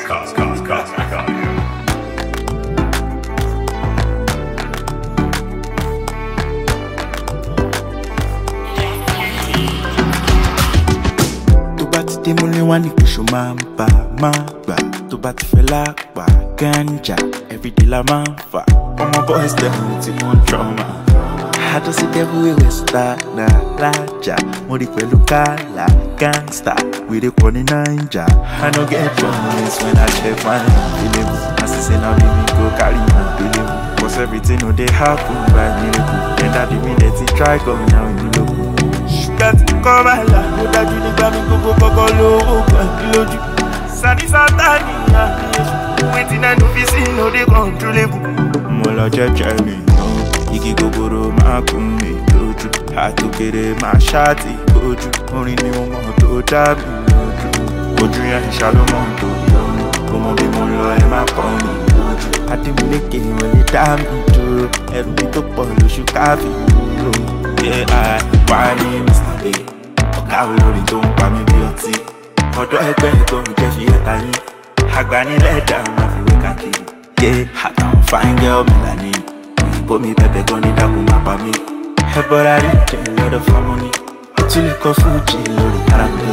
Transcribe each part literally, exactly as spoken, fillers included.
cause, cause, cause, cause. Tí mo lè wá ní kìsù máa ń bà máa gbà tó bá ti fẹ́ lápá ganja everyday la máa ń fà ọmọ boys dem tí mo ń trauma àjọsí devil wey wey star na lájà mo rí pẹ̀lú kálá gangsta we dey pọ̀ ní naija I no get choice when I check my feeling as I say now leave me go carry my feeling cause everything no dey happen by miracle and that dey mean that he try come now in the local. Ṣùgbọ́n tí kọ́ máa là ó dájú nígbà mi gbogbo kọ́kọ́ lówó kan lójú. Sani Sátánì àmì èṣù, wetin I no fit see no dey controllable. Mo lọ jẹ́jẹ́ mi náà, igi gogoro máa kún mi lójú. Àtòkèrè máa ṣáàtì lójú, orin ni mo mọ̀ tó dá mi lójú. Ojú yẹn ṣàlùmọ̀ tó lọ́nu, kò mọ bí mo lọ ẹ má kọ́ mi lójú. Adémúlékè wọn lè dá mi dúró, ẹrù mi tó pọ̀ lóṣù káfí dúró. Yeah, I why me Mister Big ọ̀gá olórin tó ń pa mí bí ọtí ọ̀dọ́ ẹgbẹ́ tó ń jẹ́ fi ẹ̀ta yín agbanilẹ́dà máa fi wé káàkiri yeah àtàwọn fine girl melanin òyìnbó mi pẹpẹ gan ní dákun máa pa mí ẹbọra rí jẹ́ lọ́dọ̀ fámọ́nì tún lè kọ́ fújì lórí káràndé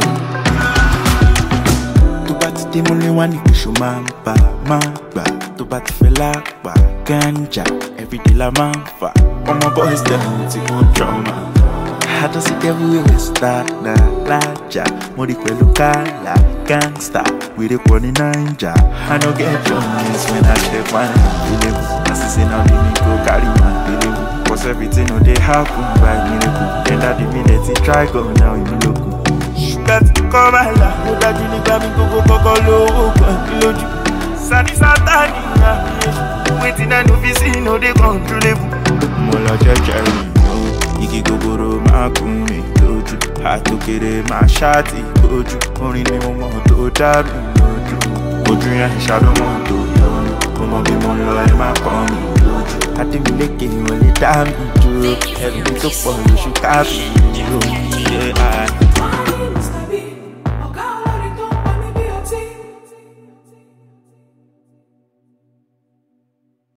tó bá ti dé múlẹ̀ wá ní kìsù máa ń bà máa gbà tó bá ti fẹ́ lápá ganja everyday la máa ń fà ọmọ boys dem tí mo ń trauma àjọsí devil wey wey star na lájà mo rí pẹ̀lú kálá gangsta we dey pọ̀ ní naija I no get choice when I check my feeling as I say now leave me go carry my feeling cause everything no dey happen by miracle and that dey mean that he try go now in the local. Ṣùgbọ́n tí kọ́ máa là ó dájú nígbà mi gbogbo kọ́kọ́ lówó kan lójú. Sani Sátánì àmì èṣù, wetin I no fit see no dey controllable. Mo lọ jẹ́jẹ́ mi náà, igi gogoro máa kún mi lójú. Àtòkèrè máa ṣáàtì lójú, orin ni mo mọ̀ tó dá mi lójú. Ojú yẹn ṣàlùmọ̀ tó lọ́nu, kò mọ bí mo lọ ẹ má kọ́ mi lójú. Adémúlékè wọn lè dá mi dúró, ẹrù mi tó pọ̀ lóṣù káfí dúró. Yeah, I